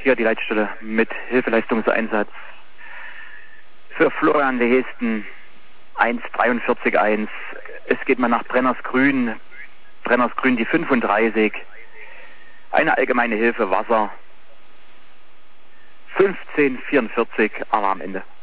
hier die Leitstelle mit Hilfeleistungseinsatz. Für Florian Lehesten 1,43,1. Es geht mal nach Brennersgrün. Brennersgrün die 35. Eine allgemeine Hilfe Wasser. 15,44, aber am Ende.